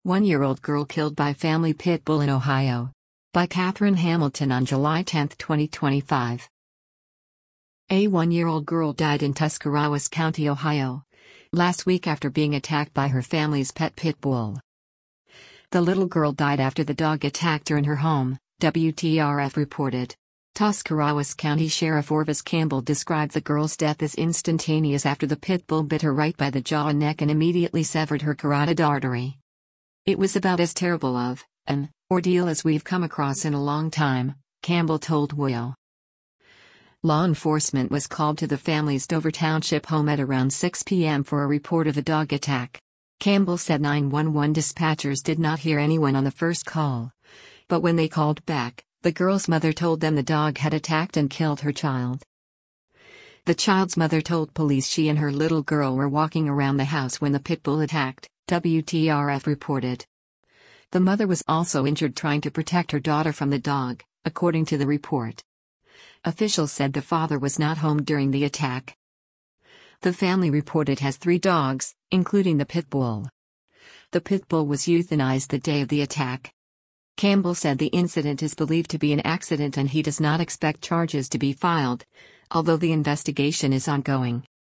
1-year-old girl killed by family pit bull in Ohio. By Catherine Hamilton on July 10, 2025. A 1-year-old girl died in Tuscarawas County, Ohio, last week after being attacked by her family's pet pit bull. The little girl died after the dog attacked her in her home, WTRF reported. Tuscarawas County Sheriff Orvis Campbell described the girl's death as instantaneous after the pit bull bit her right by the jaw and neck and immediately severed her carotid artery. "It was about as terrible of an ordeal as we've come across in a long time," Campbell told WIO. Law enforcement was called to the family's Dover Township home at around 6 p.m. for a report of a dog attack. Campbell said 911 dispatchers did not hear anyone on the first call. But when they called back, the girl's mother told them the dog had attacked and killed her child. The child's mother told police she and her little girl were walking around the house when the pit bull attacked, WTRF reported. The mother was also injured trying to protect her daughter from the dog, according to the report. Officials said the father was not home during the attack. The family reported has 3 dogs, including the pit bull. The pit bull was euthanized the day of the attack. Campbell said the incident is believed to be an accident and he does not expect charges to be filed, although the investigation is ongoing.